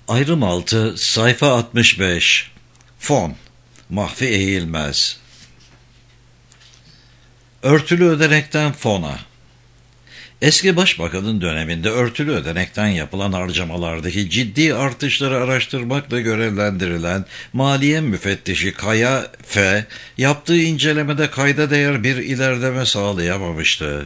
Ayrım 6, sayfa 65. Fon, Mahfi Eğilmez. Örtülü ödenekten fona. Eski başbakanın döneminde örtülü ödenekten yapılan harcamalardaki ciddi artışları araştırmakla görevlendirilen Maliye Müfettişi Kaya F. yaptığı incelemede kayda değer bir ilerleme sağlayamamıştı.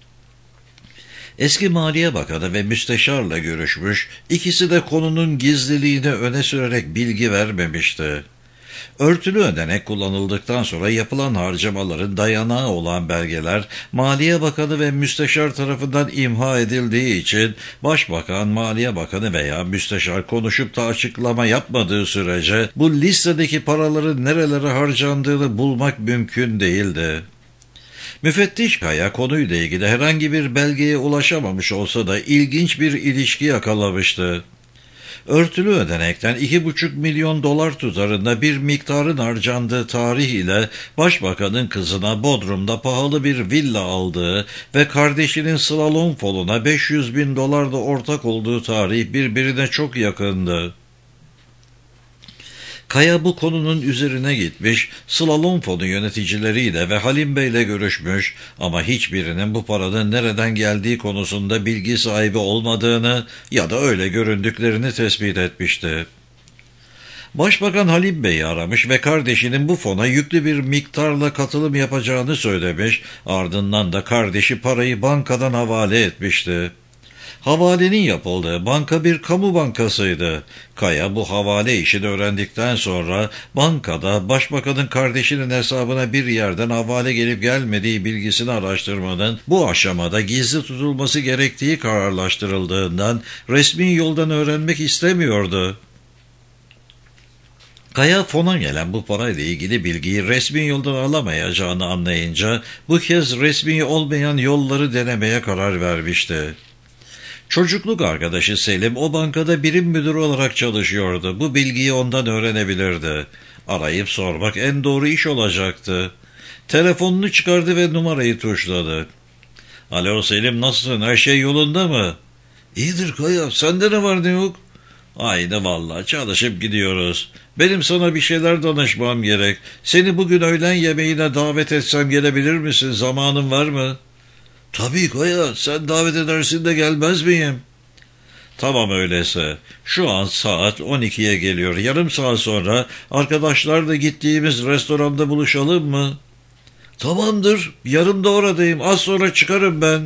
Eski Maliye Bakanı ve müsteşarla görüşmüş, ikisi de konunun gizliliğini öne sürerek bilgi vermemişti. Örtülü ödenek kullanıldıktan sonra yapılan harcamaların dayanağı olan belgeler Maliye Bakanı ve müsteşar tarafından imha edildiği için Başbakan, Maliye Bakanı veya müsteşar konuşup da açıklama yapmadığı sürece bu listedeki paraların nerelere harcandığını bulmak mümkün değildi. Müfettiş Kaya konuyla ilgili herhangi bir belgeye ulaşamamış olsa da ilginç bir ilişki yakalamıştı. Örtülü ödenekten 2,5 milyon dolar tutarında bir miktarın harcandığı tarih ile Başbakanın kızına Bodrum'da pahalı bir villa aldığı ve kardeşinin slalom fonuna 500 bin dolarda ortak olduğu tarih birbirine çok yakındı. Kaya bu konunun üzerine gitmiş, slalom fonu yöneticileriyle ve Halim Bey'le görüşmüş ama hiçbirinin bu paranın nereden geldiği konusunda bilgi sahibi olmadığını ya da öyle göründüklerini tespit etmişti. Başbakan Halim Bey'i aramış ve kardeşinin bu fona yüklü bir miktarla katılım yapacağını söylemiş, ardından da kardeşi parayı bankadan havale etmişti. Havalenin yapıldığı banka bir kamu bankasıydı. Kaya bu havale işini öğrendikten sonra bankada başbakanın kardeşinin hesabına bir yerden havale gelip gelmediği bilgisini araştırmanın bu aşamada gizli tutulması gerektiği kararlaştırıldığından resmi yoldan öğrenmek istemiyordu. Kaya fona gelen bu parayla ilgili bilgiyi resmi yoldan alamayacağını anlayınca bu kez resmi olmayan yolları denemeye karar vermişti. Çocukluk arkadaşı Selim o bankada birim müdürü olarak çalışıyordu. Bu bilgiyi ondan öğrenebilirdi. Arayıp sormak en doğru iş olacaktı. Telefonunu çıkardı ve numarayı tuşladı. Alo Selim, nasılsın? Her şey yolunda mı? İyidir Kaya, sende ne var ne yok? Aynı vallahi, çalışıp gidiyoruz. Benim sana bir şeyler danışmam gerek. Seni bugün öğlen yemeğine davet etsem gelebilir misin? Zamanın var mı? Tabii Kaya, sen davet edersin de gelmez miyim? Tamam öyleyse. Şu an saat 12'ye geliyor. Yarım saat sonra arkadaşlarla gittiğimiz restoranda buluşalım mı? Tamamdır. Yarın da oradayım. Az sonra çıkarım ben.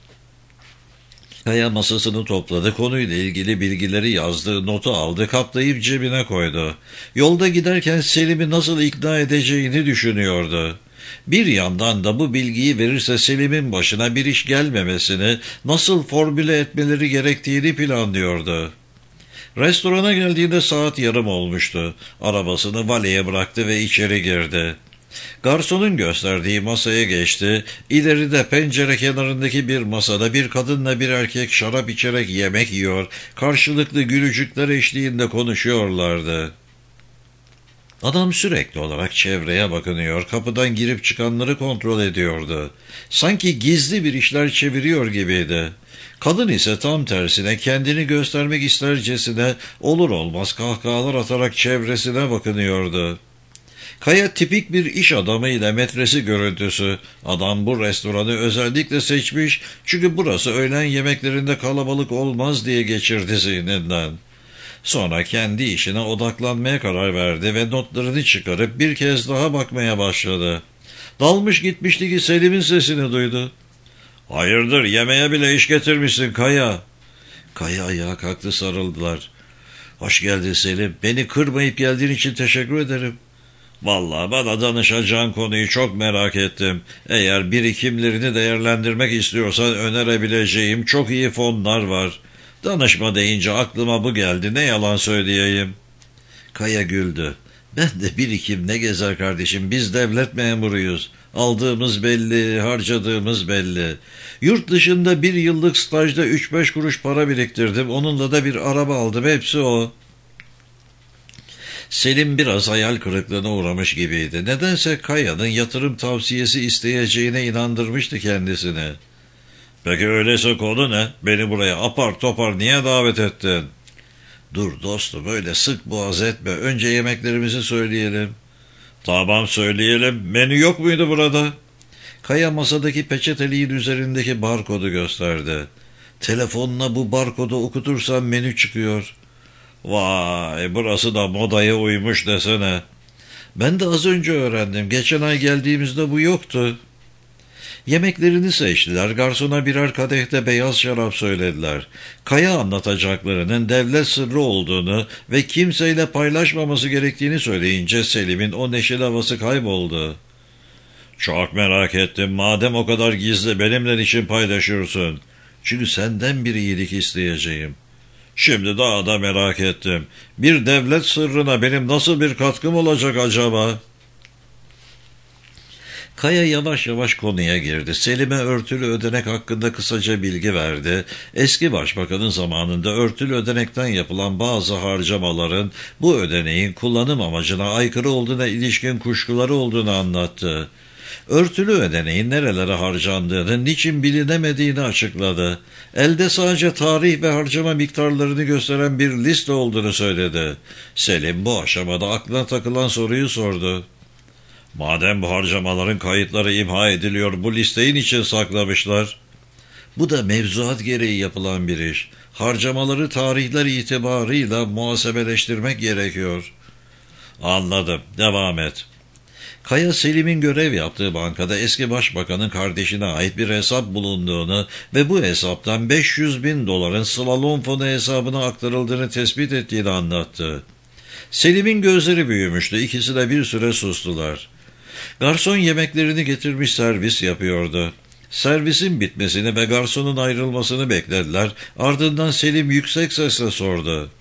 Kaya masasını topladı. Konuyla ilgili bilgileri yazdı, notu aldı, katlayıp cebine koydu. Yolda giderken Selim'i nasıl ikna edeceğini düşünüyordu. Bir yandan da bu bilgiyi verirse Selim'in başına bir iş gelmemesini, nasıl formüle etmeleri gerektiğini planlıyordu. Restorana geldiğinde saat yarım olmuştu. Arabasını valeye bıraktı ve içeri girdi. Garsonun gösterdiği masaya geçti. İleride pencere kenarındaki bir masada bir kadınla bir erkek şarap içerek yemek yiyor, karşılıklı gülücükler eşliğinde konuşuyorlardı. Adam sürekli olarak çevreye bakınıyor, kapıdan girip çıkanları kontrol ediyordu. Sanki gizli bir işler çeviriyor gibiydi. Kadın ise tam tersine kendini göstermek istercesine olur olmaz kahkahalar atarak çevresine bakınıyordu. Kaya tipik bir iş adamı ile metresi görüntüsü. Adam bu restoranı özellikle seçmiş çünkü burası öğlen yemeklerinde kalabalık olmaz diye geçirdi zihninden. Sonra kendi işine odaklanmaya karar verdi ve notlarını çıkarıp bir kez daha bakmaya başladı. Dalmış gitmişti ki Selim'in sesini duydu. Hayırdır, yemeğe bile iş getirmişsin Kaya. Kaya ayağa kalktı, sarıldılar. Hoş geldin Selim, beni kırmayıp geldiğin için teşekkür ederim. Vallahi bana danışacağın konuyu çok merak ettim. Eğer birikimlerini değerlendirmek istiyorsan önerebileceğim çok iyi fonlar var. Danışma deyince aklıma bu geldi, ne yalan söyleyeyim. Kaya güldü. Ben de birikim ne gezer kardeşim, biz devlet memuruyuz. Aldığımız belli, harcadığımız belli. Yurt dışında bir yıllık stajda 3-5 kuruş para biriktirdim. Onunla da bir araba aldım, hepsi o. Selim biraz hayal kırıklığına uğramış gibiydi. Nedense Kaya'nın yatırım tavsiyesi isteyeceğine inandırmıştı kendisini. Peki öyleyse konu ne? Beni buraya apar topar niye davet ettin? Dur dostum, öyle sık boğaz etme. Önce yemeklerimizi söyleyelim. Tamam, söyleyelim. Menü yok muydu burada? Kaya masadaki peçeteliğin üzerindeki barkodu gösterdi. Telefonuna bu barkodu okutursan menü çıkıyor. Vay, burası da modaya uymuş desene. Ben de az önce öğrendim. Geçen ay geldiğimizde bu yoktu. Yemeklerini seçtiler. Garsona birer kadehte beyaz şarap söylediler. Kaya anlatacaklarının devlet sırrı olduğunu ve kimseyle paylaşmaması gerektiğini söyleyince Selim'in o neşeli havası kayboldu. Çok merak ettim. Madem o kadar gizli, benimle niçin paylaşıyorsun? Çünkü senden bir iyilik isteyeceğim. Şimdi daha da merak ettim. Bir devlet sırrına benim nasıl bir katkım olacak acaba? Kaya yavaş yavaş konuya girdi. Selim'e örtülü ödenek hakkında kısaca bilgi verdi. Eski başbakanın zamanında örtülü ödenekten yapılan bazı harcamaların bu ödeneğin kullanım amacına aykırı olduğuna ilişkin kuşkuları olduğunu anlattı. Örtülü ödeneğin nerelere harcandığını, niçin bilinemediğini açıkladı. Elde sadece tarih ve harcama miktarlarını gösteren bir liste olduğunu söyledi. Selim bu aşamada aklına takılan soruyu sordu. Madem bu harcamaların kayıtları imha ediliyor, bu listeyi niçin saklamışlar? Bu da mevzuat gereği yapılan bir iş. Harcamaları tarihler itibarıyla muhasebeleştirmek gerekiyor. Anladım, devam et. Kaya, Selim'in görev yaptığı bankada eski başbakanın kardeşine ait bir hesap bulunduğunu ve bu hesaptan 500.000 doların slalom fonu hesabına aktarıldığını tespit ettiğini anlattı. Selim'in gözleri büyümüştü. İkisi de bir süre sustular. Garson yemeklerini getirmiş, servis yapıyordu. Servisin bitmesini ve garsonun ayrılmasını beklediler. Ardından Selim yüksek sesle sordu.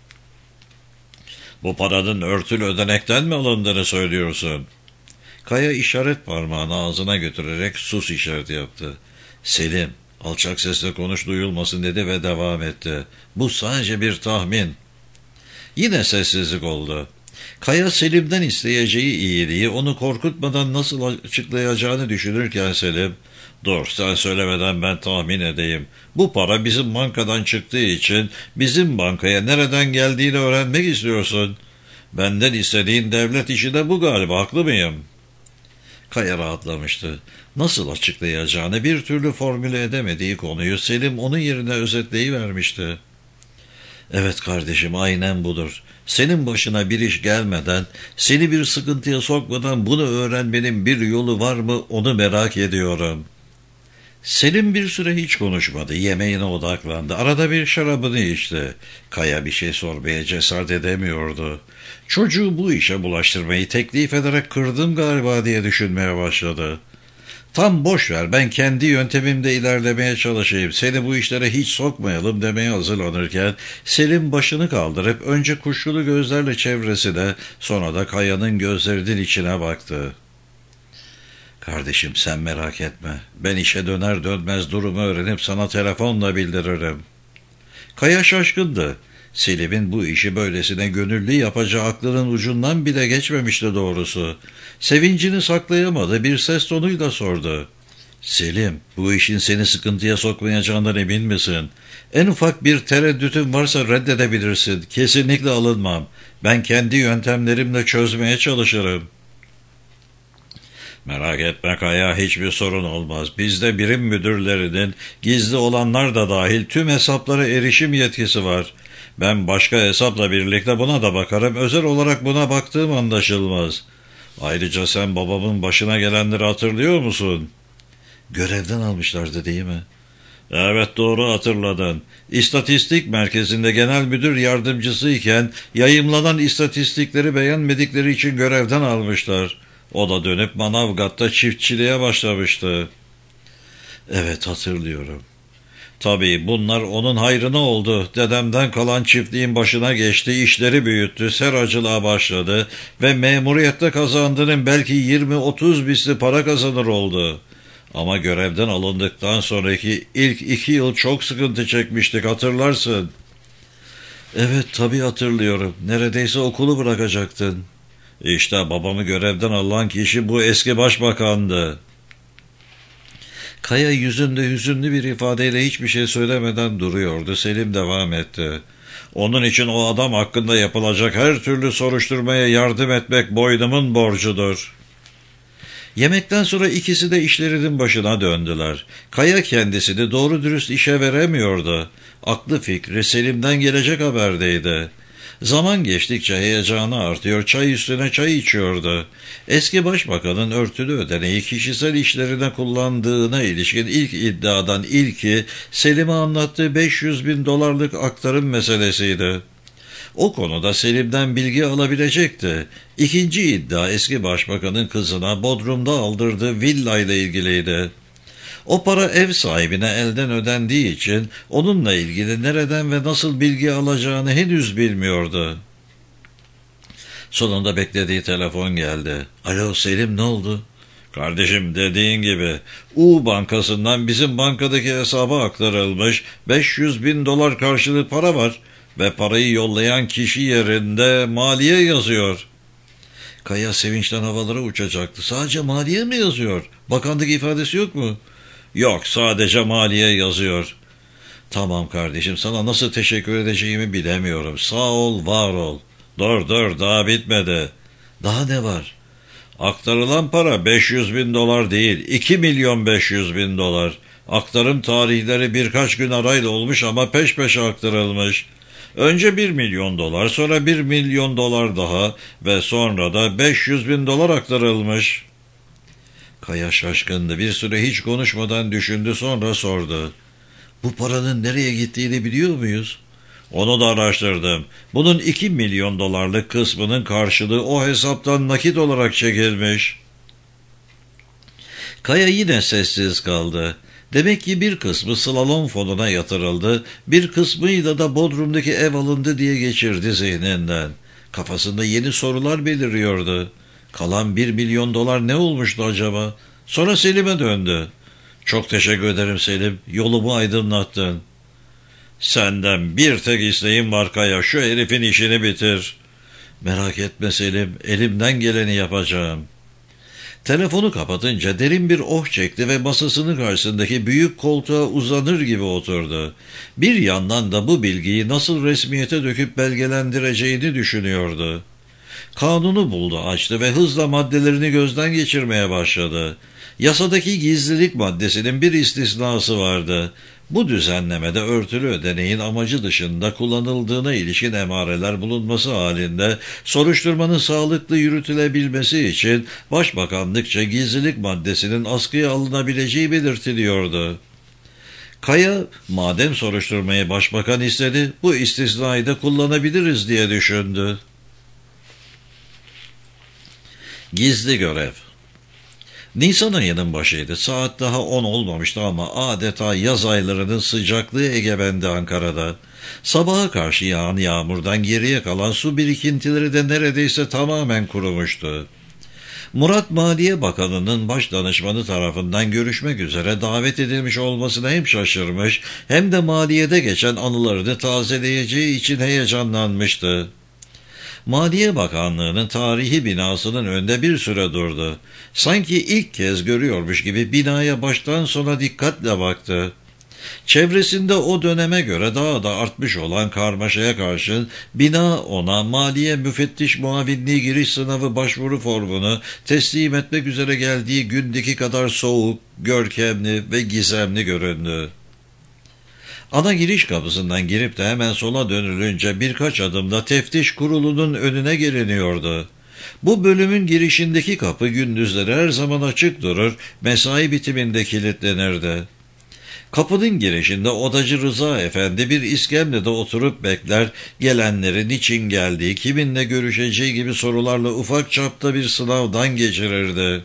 Bu paranın örtülü ödenekten mi alındığını söylüyorsun? Kaya işaret parmağını ağzına götürerek sus işareti yaptı. Selim, alçak sesle konuş, duyulmasın dedi ve devam etti. Bu sadece bir tahmin. Yine sessizlik oldu. Kaya, Selim'den isteyeceği iyiliği onu korkutmadan nasıl açıklayacağını düşünürken Selim, ''Dur, sen söylemeden ben tahmin edeyim. Bu para bizim bankadan çıktığı için bizim bankaya nereden geldiğini öğrenmek istiyorsun. Benden istediğin devlet işi de bu galiba, haklı mıyım?'' Kaya rahatlamıştı. Nasıl açıklayacağını bir türlü formüle edemediği konuyu Selim onun yerine özetleyivermişti. ''Evet kardeşim, aynen budur. Senin başına bir iş gelmeden, seni bir sıkıntıya sokmadan bunu öğrenmenin bir yolu var mı, onu merak ediyorum.'' Selim bir süre hiç konuşmadı. Yemeğine odaklandı. Arada bir şarabını içti. Kaya bir şey sormaya cesaret edemiyordu. Çocuğu bu işe bulaştırmayı teklif ederek kırdım galiba diye düşünmeye başladı. Tam boş ver, ben kendi yöntemimde ilerlemeye çalışayım, seni bu işlere hiç sokmayalım demeye hazırlanırken Selim başını kaldırıp önce kuşkulu gözlerle çevresine, sonra da Kaya'nın gözlerinin içine baktı. Kardeşim, sen merak etme. Ben işe döner dönmez durumu öğrenip sana telefonla bildiririm. Kaya şaşkındı. Selim'in bu işi böylesine gönüllü yapacağı aklının ucundan bile geçmemişti doğrusu. Sevincini saklayamadı, bir ses tonuyla sordu. Selim, bu işin seni sıkıntıya sokmayacağından emin misin? En ufak bir tereddütün varsa reddedebilirsin. Kesinlikle alınmam. Ben kendi yöntemlerimle çözmeye çalışırım. Merak etme Kaya, hiçbir sorun olmaz. Bizde birim müdürlerinin, gizli olanlar da dahil, tüm hesaplara erişim yetkisi var. Ben başka hesapla birlikte buna da bakarım. Özel olarak buna baktığım anlaşılmaz. Ayrıca sen babamın başına gelenleri hatırlıyor musun? Görevden almışlardı değil mi? Evet, doğru hatırladın. İstatistik merkezinde genel müdür yardımcısıyken yayımlanan istatistikleri beğenmedikleri için görevden almışlar. O da dönüp Manavgat'ta çiftçiliğe başlamıştı. Evet, hatırlıyorum. Tabii bunlar onun hayrına oldu. Dedemden kalan çiftliğin başına geçti, işleri büyüttü, seracılığa başladı ve memuriyette kazandığının belki 20-30 misli para kazanır oldu. Ama görevden alındıktan sonraki ilk 2 yıl çok sıkıntı çekmiştik, hatırlarsın. Evet, tabii hatırlıyorum. Neredeyse okulu bırakacaktın. İşte babamı görevden alan kişi bu eski başbakandı. Kaya yüzünde hüzünlü bir ifadeyle hiçbir şey söylemeden duruyordu. Selim devam etti. Onun için o adam hakkında yapılacak her türlü soruşturmaya yardım etmek boynumun borcudur. Yemekten sonra ikisi de işlerinin başına döndüler. Kaya kendisini doğru dürüst işe veremiyordu. Aklı fikri Selim'den gelecek haberdeydi. Zaman geçtikçe heyecanı artıyor, çay üstüne çay içiyordu. Eski başbakanın örtülü ödeneği kişisel işlerine kullandığına ilişkin ilk iddiadan ilki Selim'e anlattığı 500 bin dolarlık aktarım meselesiydi. O konuda Selim'den bilgi alabilecekti. İkinci iddia eski başbakanın kızına Bodrum'da aldırdığı villa ile ilgiliydi. O para ev sahibine elden ödendiği için onunla ilgili nereden ve nasıl bilgi alacağını henüz bilmiyordu. Sonunda beklediği telefon geldi. Alo Selim, ne oldu? Kardeşim, dediğin gibi U bankasından bizim bankadaki hesaba aktarılmış 500 bin dolar karşılığı para var ve parayı yollayan kişi yerinde maliye yazıyor. Kaya sevinçten havalara uçacaktı. Sadece maliye mi yazıyor? Bakanlık ifadesi yok mu? Yok, sadece maliye yazıyor. Tamam kardeşim, sana nasıl teşekkür edeceğimi bilemiyorum. Sağ ol, var ol. Dur, daha bitmedi. Daha ne var? Aktarılan para 500 bin dolar değil, 2 milyon 500 bin dolar. Aktarım tarihleri birkaç gün arayla olmuş ama peş peşe aktarılmış. Önce 1 milyon dolar, sonra 1 milyon dolar daha ve sonra da 500 bin dolar aktarılmış. Kaya şaşkındı. Bir süre hiç konuşmadan düşündü, sonra sordu. Bu paranın nereye gittiğini biliyor muyuz? Onu da araştırdım. Bunun 2 milyon dolarlık kısmının karşılığı o hesaptan nakit olarak çekilmiş. Kaya yine sessiz kaldı. Demek ki bir kısmı slalom fonuna yatırıldı, bir kısmıyla da Bodrum'daki ev alındı diye geçirdi zihninden. Kafasında yeni sorular beliriyordu. Kalan 1 milyon dolar ne olmuştu acaba? Sonra Selim'e döndü. Çok teşekkür ederim Selim, yolumu aydınlattın. Senden bir tek isteğim var Kaya, şu herifin işini bitir. Merak etme Selim, elimden geleni yapacağım. Telefonu kapatınca derin bir oh çekti ve masasının karşısındaki büyük koltuğa uzanır gibi oturdu. Bir yandan da bu bilgiyi nasıl resmiyete döküp belgelendireceğini düşünüyordu. Kanunu buldu, açtı ve hızla maddelerini gözden geçirmeye başladı. Yasadaki gizlilik maddesinin bir istisnası vardı. Bu düzenlemede örtülü ödeneğin amacı dışında kullanıldığına ilişkin emareler bulunması halinde soruşturmanın sağlıklı yürütülebilmesi için Başbakanlıkça gizlilik maddesinin askıya alınabileceği belirtiliyordu. Kaya, madem soruşturmayı başbakan istedi, bu istisnayı da kullanabiliriz diye düşündü. Gizli görev. Nisan ayının başıydı. Saat daha 10 olmamıştı ama adeta yaz aylarının sıcaklığı egemendi Ankara'da. Sabaha karşı yağan yağmurdan geriye kalan su birikintileri de neredeyse tamamen kurumuştu. Murat Maliye Bakanı'nın baş danışmanı tarafından görüşmek üzere davet edilmiş olmasına hem şaşırmış hem de maliyede geçen anılarını tazeleyeceği için heyecanlanmıştı. Maliye Bakanlığı'nın tarihi binasının önünde bir süre durdu. Sanki ilk kez görüyormuş gibi binaya baştan sona dikkatle baktı. Çevresinde o döneme göre daha da artmış olan karmaşaya karşın bina ona maliye müfettiş muavinliği giriş sınavı başvuru formunu teslim etmek üzere geldiği gündeki kadar soğuk, görkemli ve gizemli göründü. Ana giriş kapısından girip de hemen sola dönülünce birkaç adımda teftiş kurulunun önüne geliniyordu. Bu bölümün girişindeki kapı gündüzleri her zaman açık durur, mesai bitiminde kilitlenirdi. Kapının girişinde odacı Rıza Efendi bir iskemlede oturup bekler, gelenlerin niçin geldiği, kiminle görüşeceği gibi sorularla ufak çapta bir sınavdan geçirirdi.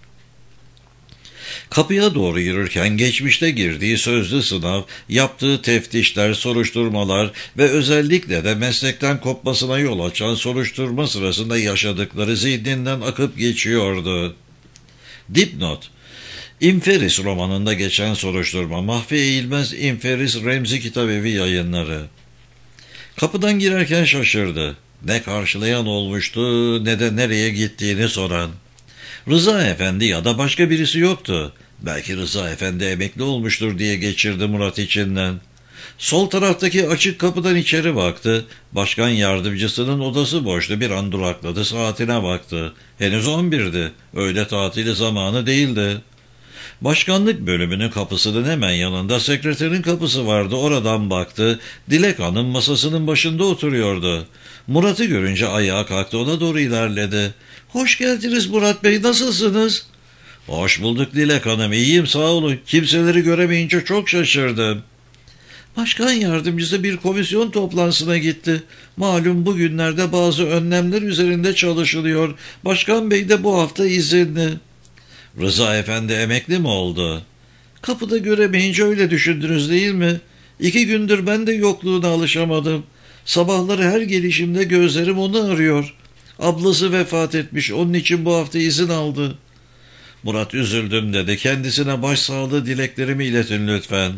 Kapıya doğru yürürken geçmişte girdiği sözlü sınav, yaptığı teftişler, soruşturmalar ve özellikle de meslekten kopmasına yol açan soruşturma sırasında yaşadıkları zihninden akıp geçiyordu. Dipnot: İnferis romanında geçen soruşturma, Mahfi Eğilmez İnferis Remzi Kitabevi Yayınları. Kapıdan girerken şaşırdı. Ne karşılayan olmuştu ne de nereye gittiğini soran. Rıza Efendi ya da başka birisi yoktu. Belki Rıza Efendi emekli olmuştur diye geçirdi Murat içinden. Sol taraftaki açık kapıdan içeri baktı. Başkan yardımcısının odası boştu. Bir an durakladı, saatine baktı. Henüz 11'di. Öğle tatili zamanı değildi. Başkanlık bölümünün kapısının hemen yanında sekreterin kapısı vardı. Oradan baktı. Dilek Hanım masasının başında oturuyordu. Murat'ı görünce ayağa kalktı, ona doğru ilerledi. "Hoş geldiniz Murat Bey, nasılsınız?" "Hoş bulduk Dilek Hanım, iyiyim sağ olun. Kimseleri göremeyince çok şaşırdım." "Başkan yardımcısı bir komisyon toplantısına gitti. Malum bugünlerde bazı önlemler üzerinde çalışılıyor. Başkan Bey de bu hafta izinli." "Rıza Efendi emekli mi oldu?" "Kapıda göremeyince öyle düşündünüz değil mi? 2 gündür ben de yokluğuna alışamadım. Sabahları her gelişimde gözlerim onu arıyor. Ablası vefat etmiş, onun için bu hafta izin aldı." Murat üzüldüm dedi. "Kendisine başsağlığı dileklerimi iletin lütfen."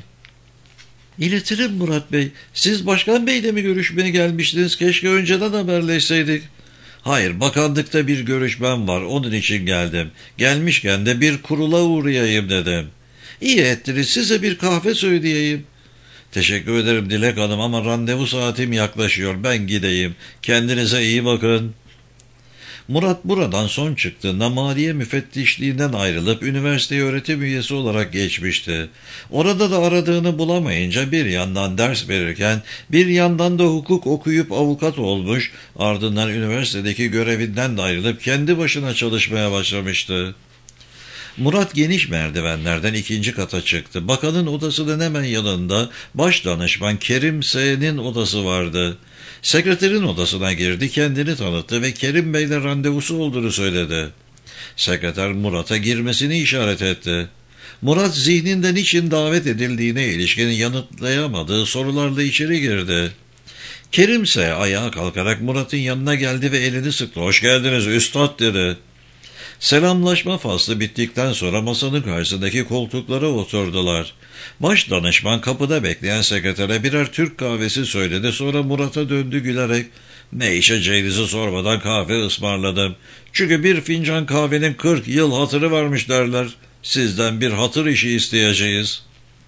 "İletirim Murat Bey. Siz Başkan Bey'le mi görüşmeye gelmiştiniz? Keşke önceden haberleşseydik." "Hayır, bakanlıkta bir görüşmem var, onun için geldim. Gelmişken de bir kurula uğrayayım dedim." "İyi ettiniz, size bir kahve söyleyeyim." "Teşekkür ederim Dilek Hanım ama randevu saatim yaklaşıyor, ben gideyim. Kendinize iyi bakın." Murat buradan son çıktığında maliye müfettişliğinden ayrılıp üniversite öğretim üyesi olarak geçmişti. Orada da aradığını bulamayınca bir yandan ders verirken bir yandan da hukuk okuyup avukat olmuş, ardından üniversitedeki görevinden de ayrılıp kendi başına çalışmaya başlamıştı. Murat geniş merdivenlerden 2. kata çıktı. Bakanın odasının hemen yanında başdanışman Kerim S.'nin odası vardı. Sekreterin odasına girdi, kendini tanıttı ve Kerim Bey'le randevusu olduğunu söyledi. Sekreter Murat'a girmesini işaret etti. Murat zihninden niçin davet edildiğine ilişkin yanıtlayamadığı sorularla içeri girdi. Kerim ise ayağa kalkarak Murat'ın yanına geldi ve elini sıktı. "Hoş geldiniz üstad" dedi. Selamlaşma faslı bittikten sonra masanın karşısındaki koltuklara oturdular. Baş danışman kapıda bekleyen sekretere birer Türk kahvesi söyledi, sonra Murat'a döndü gülerek. "Ne içeceğinizi sormadan kahve ısmarladım. Çünkü bir fincan kahvenin 40 yıl hatırı varmış derler. Sizden bir hatır işi isteyeceğiz."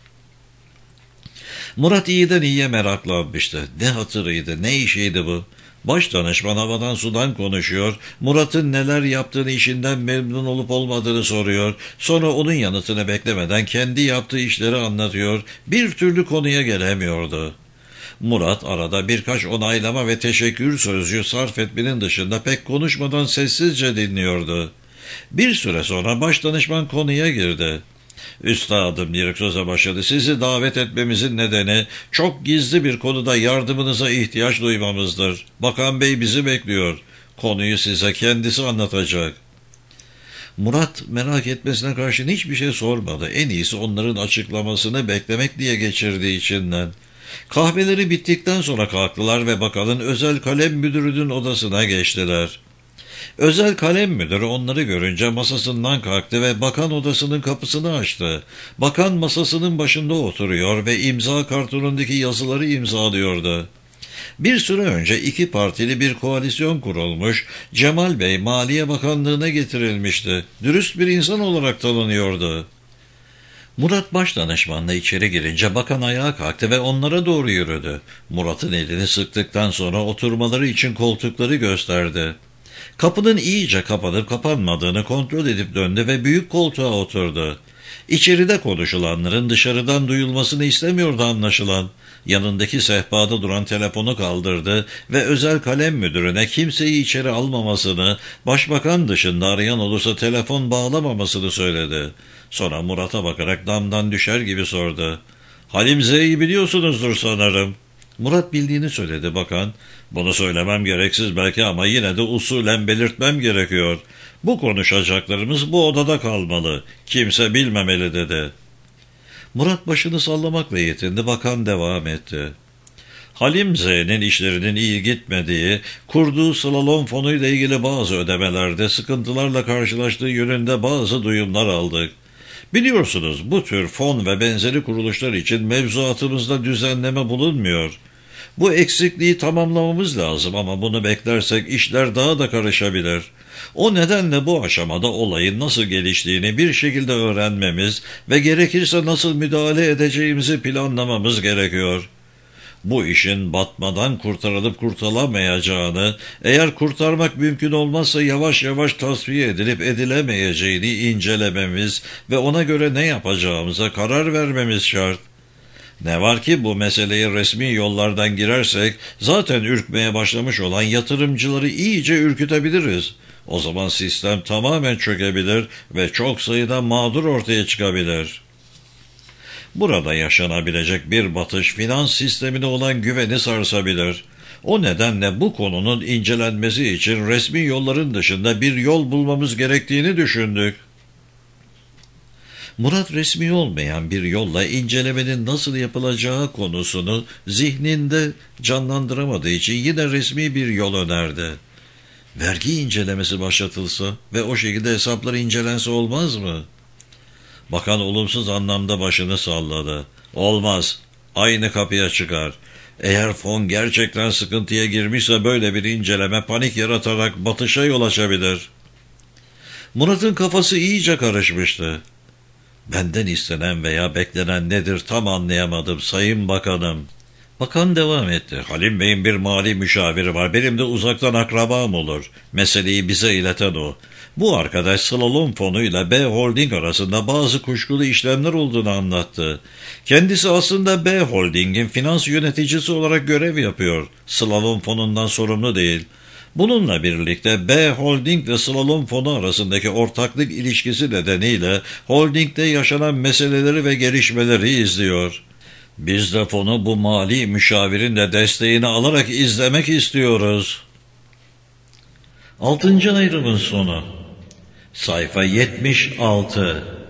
Murat iyiden iyiye meraklanmıştı. Ne hatırıydı, ne işiydi bu? Baş danışman havadan sudan konuşuyor, Murat'ın neler yaptığını, işinden memnun olup olmadığını soruyor, sonra onun yanıtını beklemeden kendi yaptığı işleri anlatıyor, bir türlü konuya gelemiyordu. Murat arada birkaç onaylama ve teşekkür sözcüğü sarf etmenin dışında pek konuşmadan sessizce dinliyordu. Bir süre sonra baş danışman konuya girdi. "Üstadım" diyerek söze başladı. "Sizi davet etmemizin nedeni çok gizli bir konuda yardımınıza ihtiyaç duymamızdır. Bakan Bey bizi bekliyor. Konuyu size kendisi anlatacak." Murat merak etmesine karşın hiçbir şey sormadı. En iyisi onların açıklamasını beklemek diye geçirdi içinden. Kahveleri bittikten sonra kalktılar ve bakanın özel kalem müdürünün odasına geçtiler. Özel kalem müdürü onları görünce masasından kalktı ve bakan odasının kapısını açtı. Bakan masasının başında oturuyor ve imza kartonundaki yazıları imzalıyordu. Bir süre önce 2 partili bir koalisyon kurulmuş, Cemal Bey Maliye Bakanlığı'na getirilmişti. Dürüst bir insan olarak tanınıyordu. Murat başdanışmanla içeri girince bakan ayağa kalktı ve onlara doğru yürüdü. Murat'ın elini sıktıktan sonra oturmaları için koltukları gösterdi. Kapının iyice kapanıp kapanmadığını kontrol edip döndü ve büyük koltuğa oturdu. İçeride konuşulanların dışarıdan duyulmasını istemiyordu anlaşılan. Yanındaki sehpada duran telefonu kaldırdı ve özel kalem müdürüne kimseyi içeri almamasını, başbakan dışında arayan olursa telefon bağlamamasını söyledi. Sonra Murat'a bakarak damdan düşer gibi sordu. "Halim Z'yi biliyorsunuzdur sanırım." Murat bildiğini söyledi bakan. "Bunu söylemem gereksiz belki ama yine de usulen belirtmem gerekiyor. Bu konuşacaklarımız bu odada kalmalı. Kimse bilmemeli" dedi. Murat başını sallamakla yetindi. Bakan devam etti. "Halim Z'nin işlerinin iyi gitmediği, kurduğu slalom fonuyla ilgili bazı ödemelerde sıkıntılarla karşılaştığı yönünde bazı duyumlar aldık. Biliyorsunuz bu tür fon ve benzeri kuruluşlar için mevzuatımızda düzenleme bulunmuyor. Bu eksikliği tamamlamamız lazım ama bunu beklersek işler daha da karışabilir. O nedenle bu aşamada olayın nasıl geliştiğini bir şekilde öğrenmemiz ve gerekirse nasıl müdahale edeceğimizi planlamamız gerekiyor. Bu işin batmadan kurtarılıp kurtulamayacağını, eğer kurtarmak mümkün olmazsa yavaş yavaş tasfiye edilip edilemeyeceğini incelememiz ve ona göre ne yapacağımıza karar vermemiz şart. Ne var ki bu meseleye resmi yollardan girersek zaten ürkmeye başlamış olan yatırımcıları iyice ürkütebiliriz. O zaman sistem tamamen çökebilir ve çok sayıda mağdur ortaya çıkabilir. Burada yaşanabilecek bir batış finans sistemine olan güveni sarsabilir. O nedenle bu konunun incelenmesi için resmi yolların dışında bir yol bulmamız gerektiğini düşündük. Murat resmi olmayan bir yolla incelemenin nasıl yapılacağı konusunu zihninde canlandıramadığı için yine resmi bir yol önerdi. Vergi incelemesi başlatılsa ve o şekilde hesaplar incelense olmaz mı? Bakan olumsuz anlamda başını salladı. Olmaz. Aynı kapıya çıkar. Eğer fon gerçekten sıkıntıya girmişse böyle bir inceleme panik yaratarak batışa yol açabilir. Murat'ın kafası iyice karışmıştı. Benden istenen veya beklenen nedir tam anlayamadım Sayın Bakanım. Bakan devam etti. Halim Bey'in bir mali müşaviri var. Benim de uzaktan akrabam olur. Meseleyi bize ileten o. Bu arkadaş slalom fonuyla B Holding arasında bazı kuşkulu işlemler olduğunu anlattı. Kendisi aslında B Holding'in finans yöneticisi olarak görev yapıyor. Slalom fonundan sorumlu değil. Bununla birlikte B Holding ve slalom fonu arasındaki ortaklık ilişkisi nedeniyle holdingde yaşanan meseleleri ve gelişmeleri izliyor. Biz de fonu bu mali müşavirin de desteğini alarak izlemek istiyoruz. 6. ayrımın sonu. Sayfa 76.